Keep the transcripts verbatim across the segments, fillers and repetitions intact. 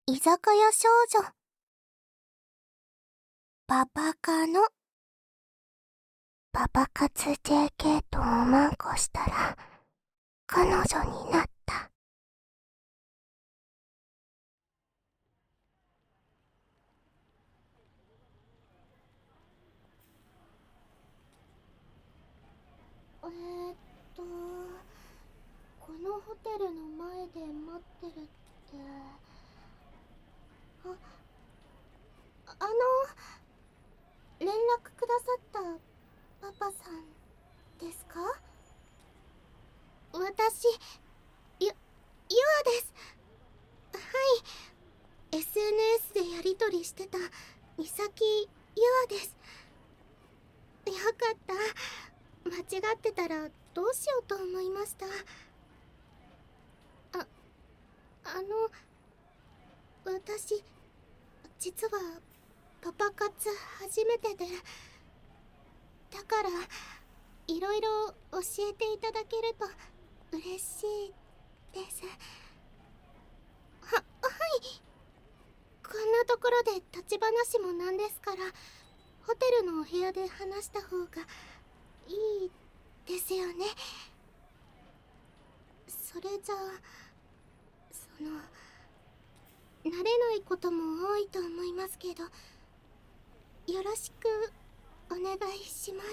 居酒屋少女パパカのパパ活 ジェーケー とおまんこしたら彼女になった。えーっとこのホテルの前で待ってるって、あ、あの連絡くださったパパさんですか？私、ゆ、ゆあです。はい、エスエヌエス でやりとりしてたミサキゆあです。よかった。間違ってたらどうしようと思いました。あ、あの、私、実はパパ活初めてで、だからいろいろ教えていただけると嬉しいです。は、はい。こんなところで立ち話もなんですから、ホテルのお部屋で話した方がいいですよね。それじゃあ、その、慣れないことも多いと思いますけど、よろしくお願いします。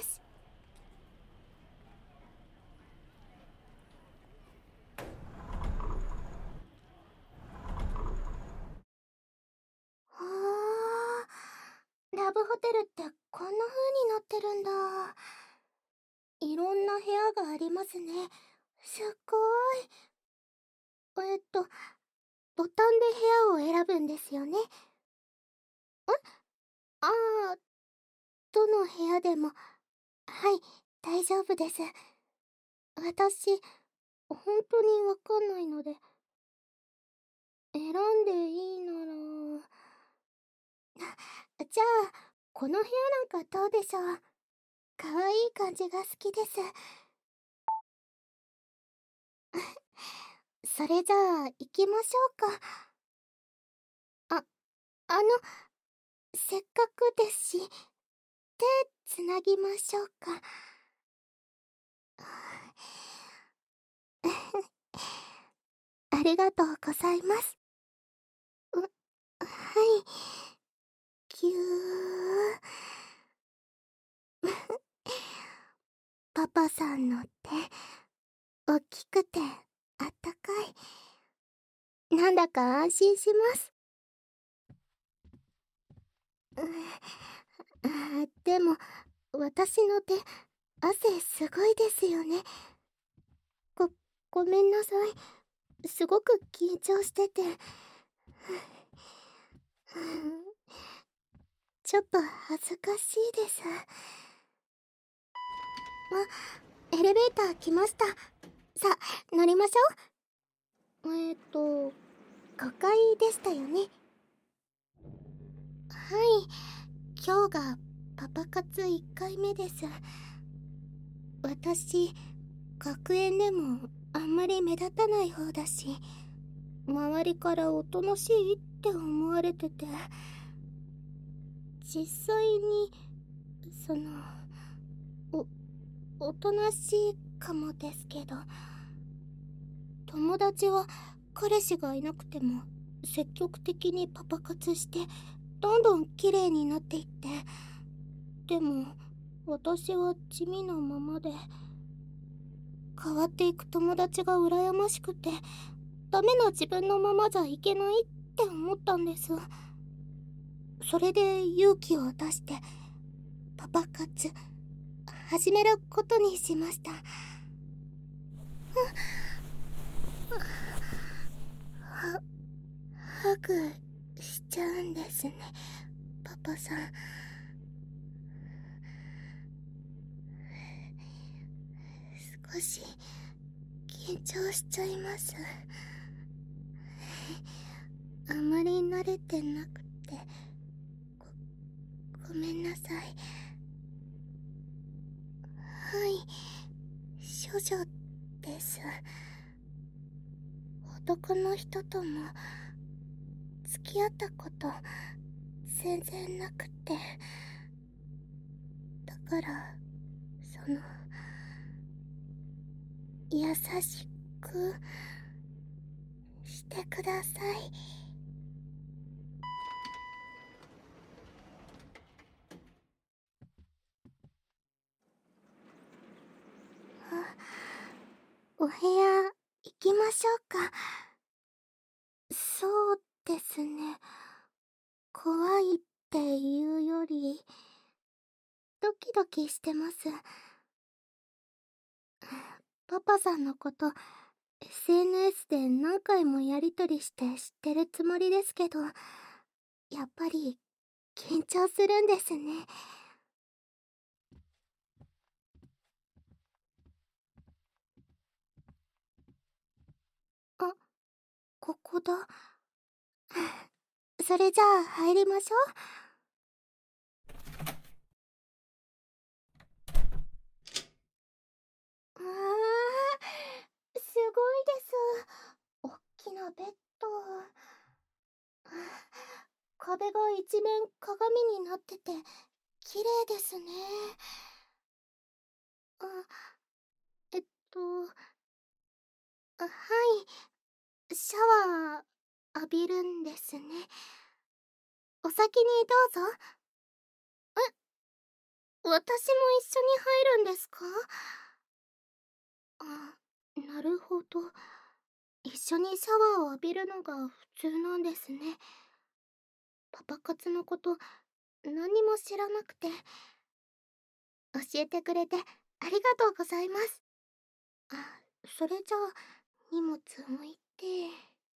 はあ、ラブホテルってこんな風になってるんだ。いろんな部屋がありますね。すっごい。えっと、ボタンで部屋を選ぶんですよね。ん？ああ、どの部屋でも。はい、大丈夫です。私、本当にわかんないので。選んでいいなら。じゃあ、この部屋なんかどうでしょう。かわいい感じが好きです。それじゃあ、行きましょうか。あ、あの、せっかくですし、手つなぎましょうか。ありがとうございます。う、はい。ぎゅー。パパさんの手、大きくてあったかい。なんだか安心します。うあでも、私の手、汗すごいですよね。ご、ごめんなさい。すごく緊張してて。ちょっと恥ずかしいです。あ、エレベーター来ました。さあ、乗りましょう。えっと、ごかいでしたよね。はい、今日がパパ活いっかいめです。私、学園でもあんまり目立たない方だし、周りからおとなしいって思われてて、実際に、その、お、おとなしいかもですけど、友達は彼氏がいなくても積極的にパパ活してどんどん綺麗になっていって、でも私は地味なままで、変わっていく友達が羨ましくて、ダメな自分のままじゃいけないって思ったんです。それで勇気を出してパパ活始めることにしました。は、ハグしちゃうんですね、パパさん。少し緊張しちゃいます。あまり慣れてなくて、ご、ごめんなさい。はい、処女です。男の人とも付き合ったこと全然なくて、だからその優しくしてください。あ、お部屋行きましょうか。そうですね。怖いっていうより、ドキドキしてます。パパさんのこと、エスエヌエス で何回もやりとりして知ってるつもりですけど、やっぱり緊張するんですね。あ、ここだ。それじゃあ入りましょう。あー、すごいです。おっきなベッド。壁が一面鏡になってて綺麗ですね。あ、えっと、あ、はい、シャワー浴びるんですね。お先にどうぞ。え、私も一緒に入るんですか？あ、なるほど。一緒にシャワーを浴びるのが普通なんですね。パパ活のこと何も知らなくて。教えてくれてありがとうございます。あ、それじゃあ荷物置いて。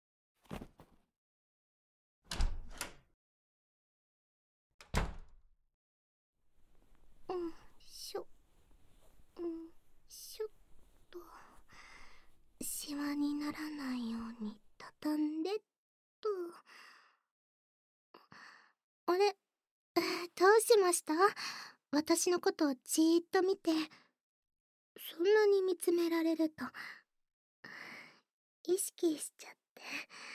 うん、しょ、うん、しょっと。シワにならないように畳んでっと。あれ、どうしました？私のことをじーっと見て。そんなに見つめられると意識しちゃって。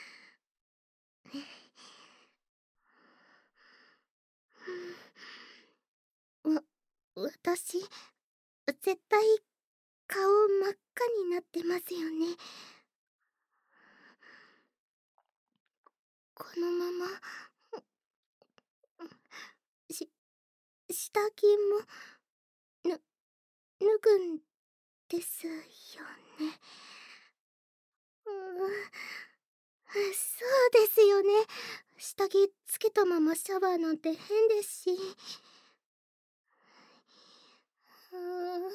わ、私、絶対顔真っ赤になってますよね。このまま、し、下着も、ぬ、脱ぐんですよね。うーん、そうですよね。下着つけたままシャワーなんて変ですし。うーん、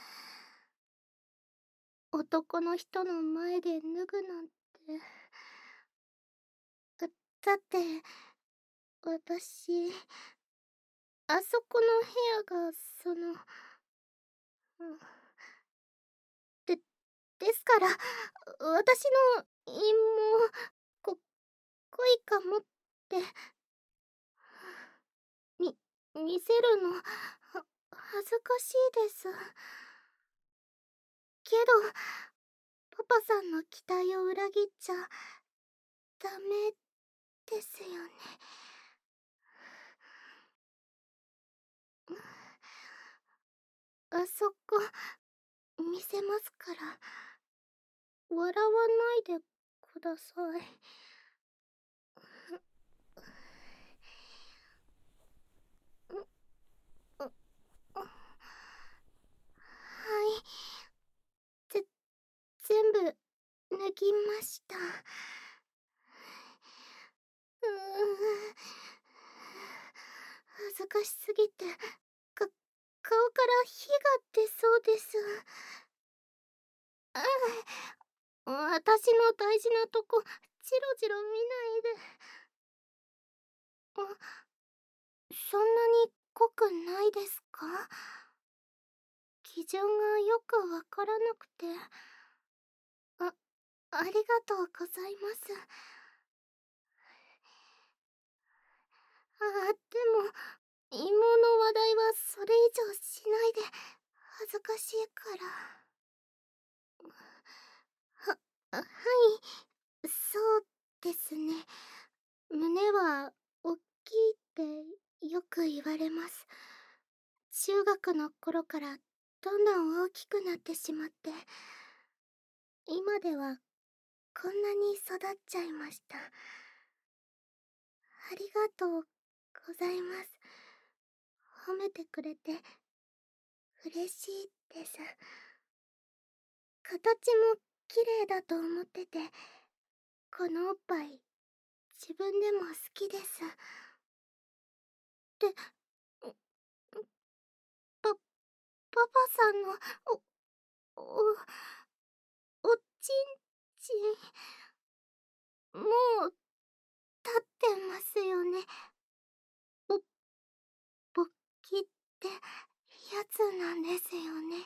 男の人の前で脱ぐなんて。だだって、私、あそこの部屋が、その、うん、で、ですから、私の陰謀、こ、恋かもって、み、見せるの、は、恥ずかしいです。けど、パパさんの期待を裏切っちゃ、ダメですよね。あそこ、見せますから、笑わないでください。はい。ぜ、全部、脱ぎました。うーん。恥ずかしすぎて、か、顔から火が出そうです。うん、私の大事なとこ、チロチロ見ないで。あ、そんなに濃くないですか？基準がよくわからなくて。あ、ありがとうございます。あ、でも、陰謀の話題はそれ以上しないで。恥ずかしいから。は、はい、そうですね。胸胸は大きいってよく言われます。中学の頃からどんどん大きくなってしまって、今ではこんなに育っちゃいました。ありがとうございます。褒めてくれて嬉しいです。形も綺麗だと思ってて、このおっぱい自分でも好きです。で、パ、パパさんの、お、お、おちんちん、もう、立ってますよね。ぼ、勃起ってやつなんですよね。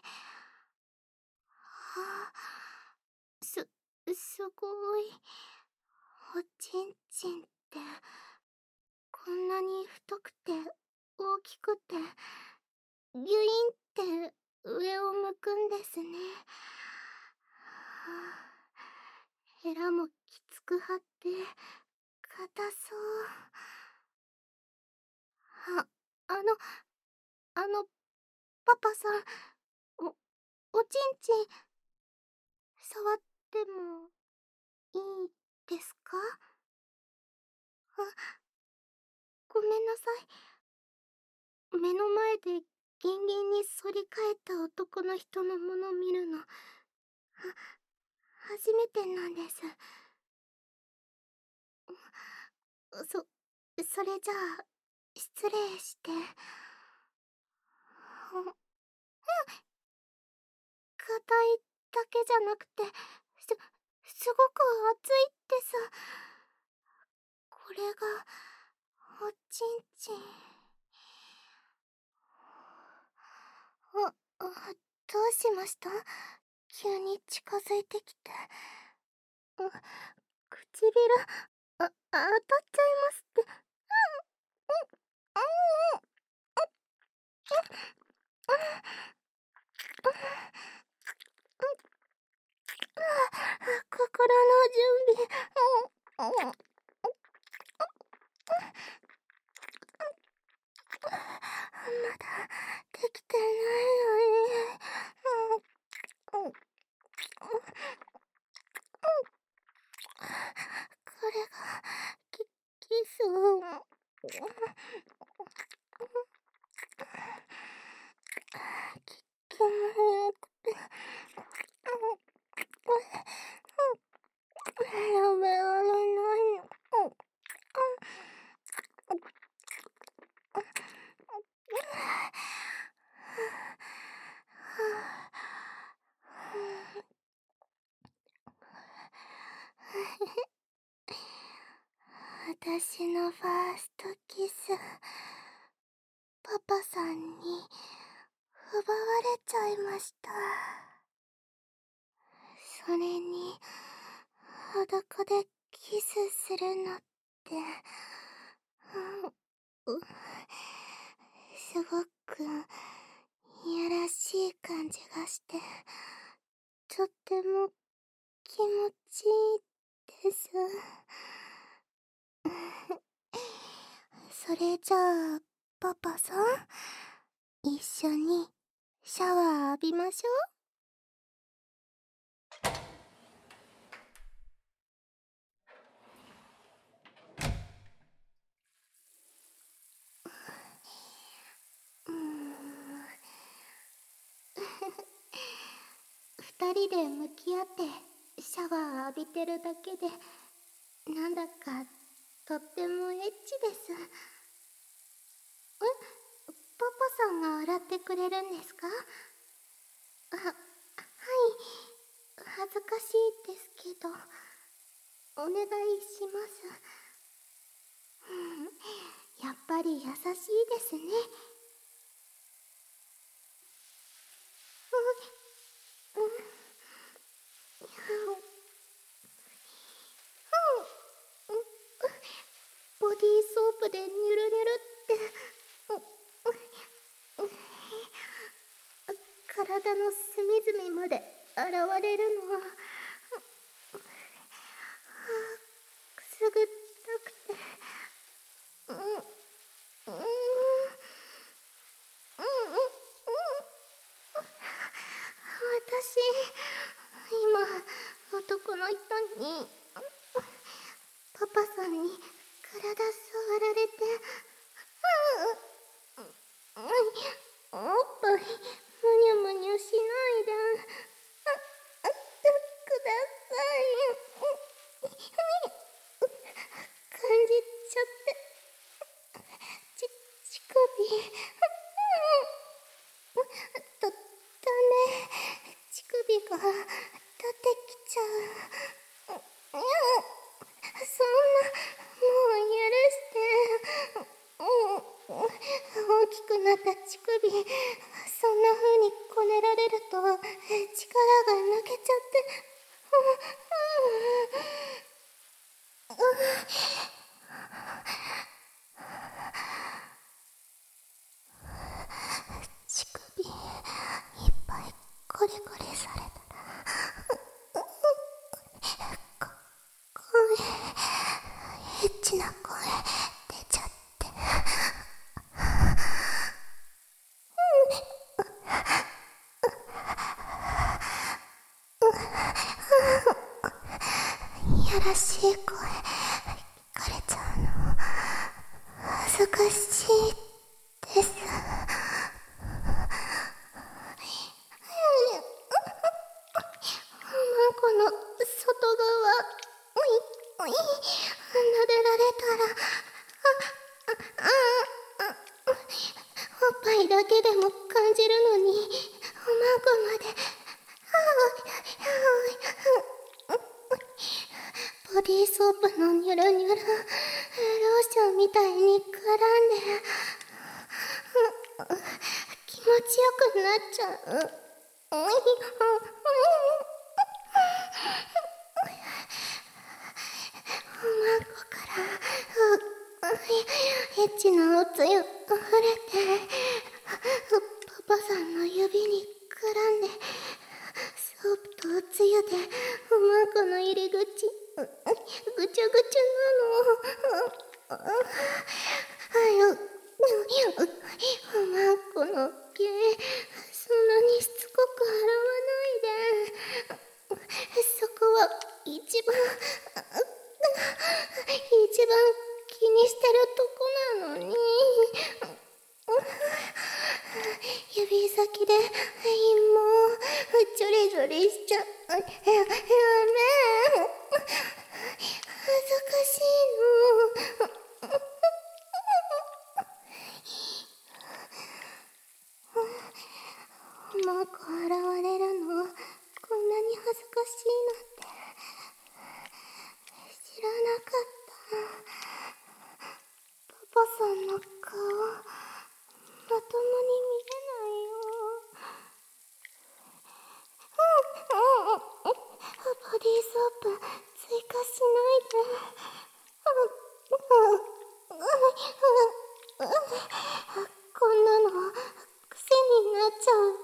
はあ、す、すごい。おちんちんって、こんなに太くて、大きくて、ギュインって上を向くんですね。はあ、ヘラもきつく張って硬そう。あ、あの、あの、パパさん、お、おちんちん、触ってもいいですか？あ、ごめんなさい。目の前でギンギンに反り返った男の人のもの見るの、は、初めてなんです。そ、それじゃあ、失礼して。ほ、うん、硬いだけじゃなくて、す、すごく熱いです。これが、おちんちん。あ、あ、どうしました？急に近づいてきて。あ、唇、あ、当たっちゃいますって。うん、うん、うん、うん、うん、心の準備。うん、うん、まだできてないのに。うん、うん、うん、これが、キ、キスを。き、気持ちよくて。やめられないの。私のファーストキス、パパさんに奪われちゃいました。それに、裸でキスするのって、うん、すごくいやらしい感じがして、とっても気持ちいいです。それじゃあ、パパさん、一緒にシャワー浴びましょう。うーん。二人で向き合ってシャワー浴びてるだけで、なんだかとってもエッチです。え、パパさんが洗ってくれるんですか？あ、はい。恥ずかしいですけど、お願いします。うん、やっぱり優しいですね。うん、うん、うん、ボディーソープでニュルニュルって、うん、うん、体の隅々まで現れるのは、くすぐったくて。 パパさんに体触られて、うん、うん、おっぱいむにゅむにゅしないで、あ、あ、ください。感じちゃって、ち、乳首、だ、だね、乳首が出てきちゃう。うん、そんな、もう許して。うん、大きくなった乳首、そんな風にこねられると力が抜けちゃって、うん、うん、乳首いっぱいコリコリされたら、こ声エッチな声出ちゃって、いやらしい声聞かれちゃうの恥ずかしいです。この外側、おいおい、撫でられたら、あ、あ、あ、あ、おっぱいだけでも感じるのに、おまんこまで、ボディーソープのニュルニュル、ローションみたいに絡んで、気持ちよくなっちゃう。おい、おまんこからエッチなおつゆあふれて、パパさんの指に絡んで、ソープとおつゆでおまんこの入り口ぐちゅぐちゅなの。はよ、おまんこの毛そんなにしつこく洗わないで。そこは一番一番気にしてるとこなのに。指先で陰毛ジョリジョリしちゃう。やめ恥ずかしいの。おまんこ洗われるのこんなに恥ずかしいなんて知らなかった。パパさんの顔まともに見れないよ。ボディーソープ追加しないで。こんなの癖になっちゃう。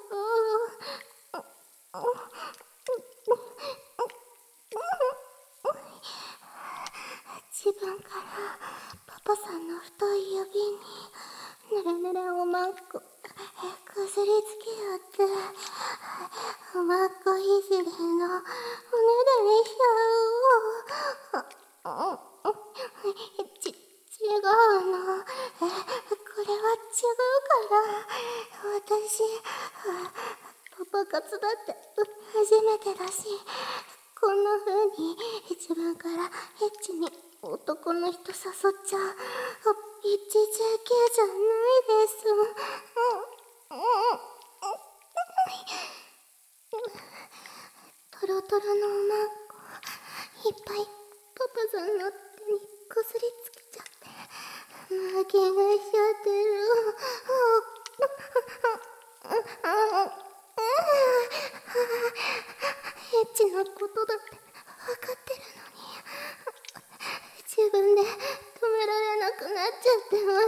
自分からパパさんの太い指にぬれぬれおまんここすりつけよって、おまんこいじりのおねだりしちゃう。ち、違うの。これは違うから。私、パパ活だって初めてだし、こんな風に自分からエッチに男の人誘っちゃう。一時系じゃないです。トロトロのおまんこいっぱいパパさんの手にこすりつけちゃって、負けがしちゃってる。エッチなことだって分かってるのに、自分で止められなくなっちゃってます。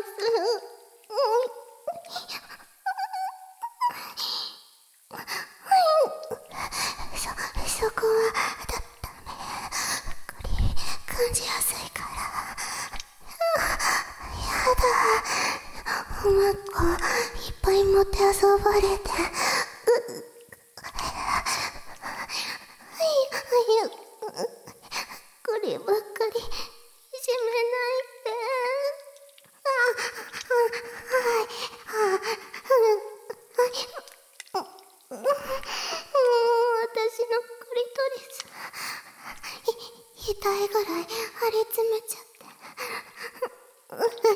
そ、そこはだダメ。これ感じやすいから。やだ。おまんこいっぱいもてあそばれて、こればっかり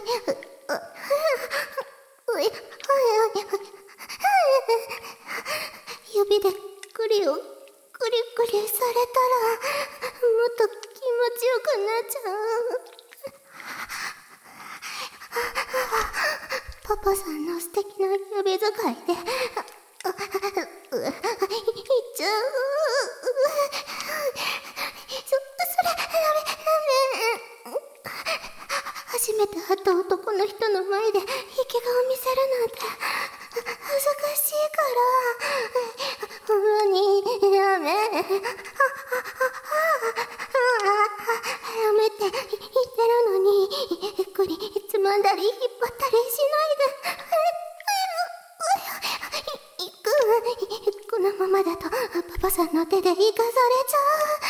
指でクリをクリクリされたらもっと気持ちよくなっちゃう。パパさんの素敵な指使いでいっちゃう。そそれダメダメ。初めて会った男の人の前で生き顔見せるなんて恥ずかしいからほんまにやめやめって言ってるのにゆっくりつまんだり引っ張ったりしないで。このままだとパパさんの手で生かされちゃ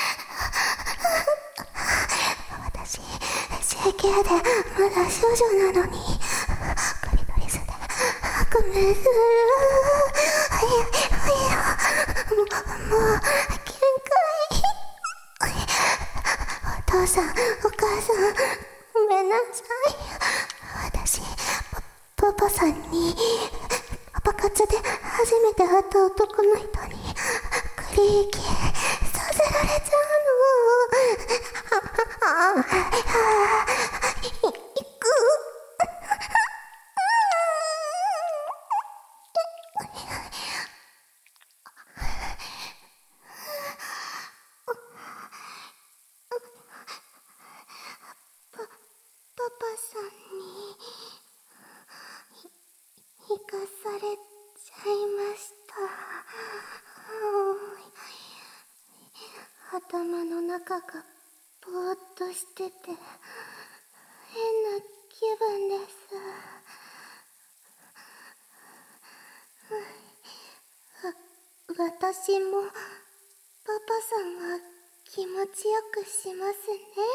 う。私整形でまだ少女なのにクリトリスで革命する。もうもう限界。お父さんお母さんごめんなさい。私パパさんにパパ活で初めて会った男の人にクリーキさせられちゃうの。行く。パパさんに生かされちゃいました。頭の中がぼーっとしてて変な気分です。私もパパさんが気持ちよくします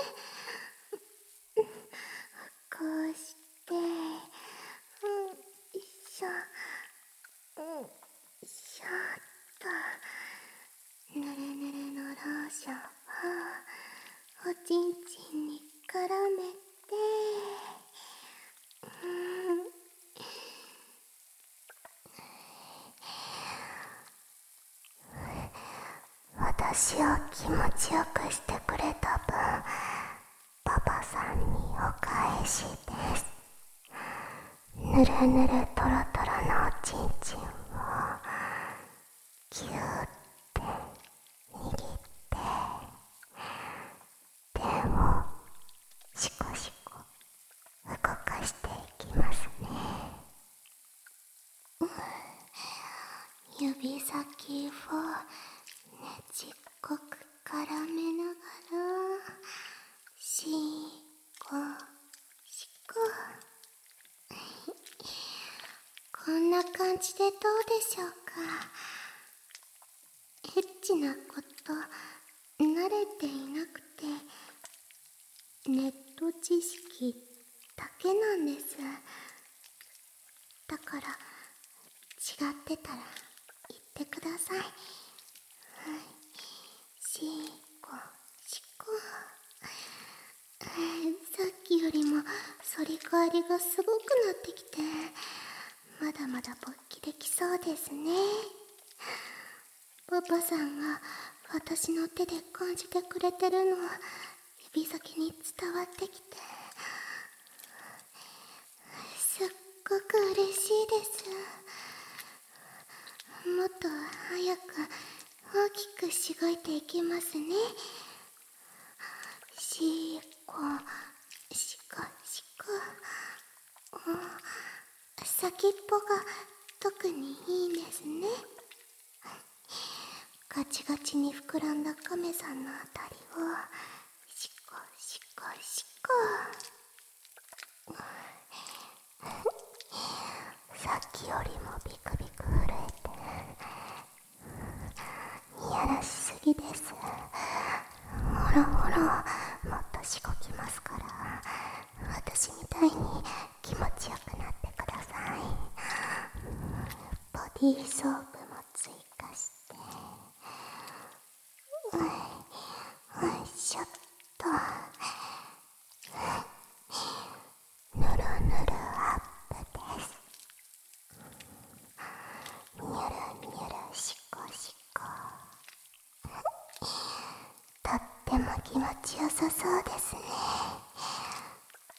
ね。こうして、うん、よいしょ、うん、よいしょっと、ぬるぬるのローションをおちんちんに絡めて、うん、私を気持ちよくしてくれた分、パパさんにお返しです。ぬるぬるとろとろのおちんちんをぎゅーって握って手をシコシコ動かしていきますね。指先をねちっこく絡めながらシコシコこんな感じでどうでしょうか。エッチなこと慣れていなくてネット知識だけなんです。だから違ってたら言ってください。はい、シコシコ。さっきよりも反り返りがすごくなってきてまだまだ勃起できそうですね。パパさんが私の手で感じてくれてるのは指先に伝わってきてすっごく嬉しいです。もっと早く大きくしごいていきますね。しこしこしこ。先っぽが特にいいんですね。ガチガチに膨らんだカメさんのあたりをしこしこしこ。さっきよりもビクビク震えていやらしすぎです。ほらほらもっとしごきますから私みたいに気持ちよくなってください。ボディーソープも追加してよいしょっとぬる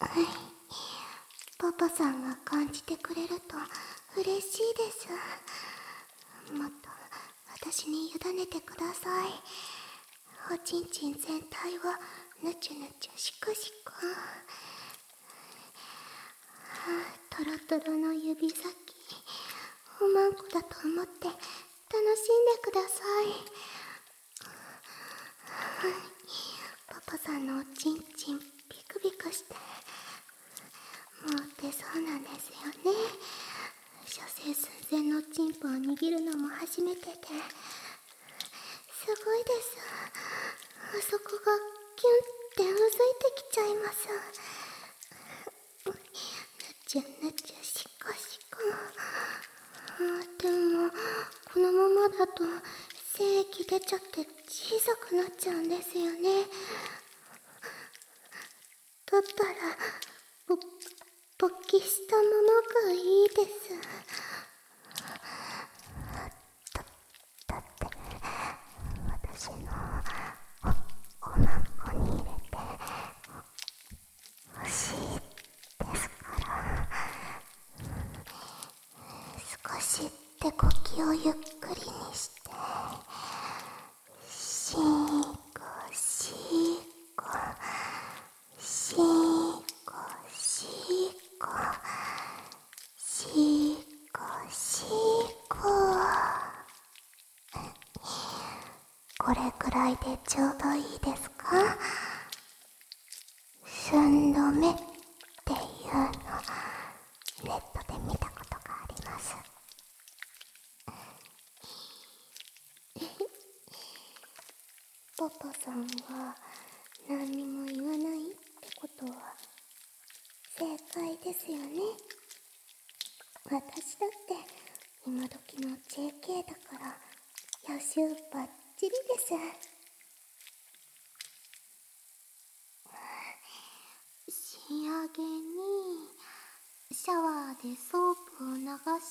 パパさんが感じてくれると嬉しいです。もっと私に委ねてください。おちんちん全体をぬちゅぬちゅしこしこ。トロトロの指先、おまんこだと思って楽しんでください。パパさんのおちんちんビクビクしてもう出そうなんですよね。射精寸前のチンポを握るのも初めてで、すごいです。あそこがキュンってうずいてきちゃいます。ぬちゅぬちゅしこしこ。でもこのままだと精液出ちゃって小さくなっちゃうんですよね。だったらぼ勃起したままがいいです。だだって私のお、おまんこに入れて欲しいですから、少し手こきをゆっくりにして、しーこしーこしーこしーこしーこしーこ。これくらいでちょうどいいですか？寸止めっていうのネットで見たことがあります。パパさんは何にも言わないってことは正解ですよね。私だって今時の ジェーケー だから予習バッチリです。仕上げにシャワーでソープを流しながら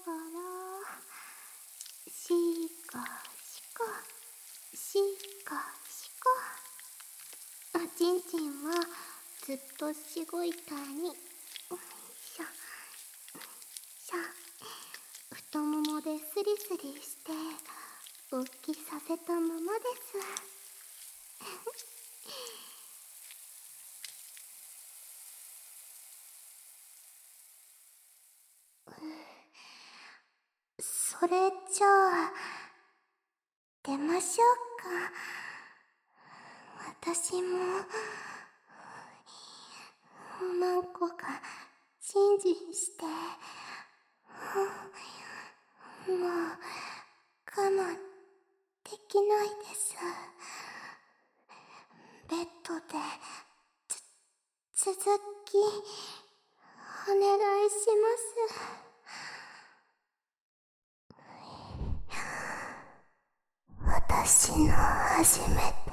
シーカシコシーカシコ。おちんちんはずっとしごいたによいしょしょ。太ももでスリスリして勃起させたままです。それじゃあ出ましょうか。私もおまんこがジンジンしてもう我慢できないです。ベッドでつ続きお願いします。私の初めて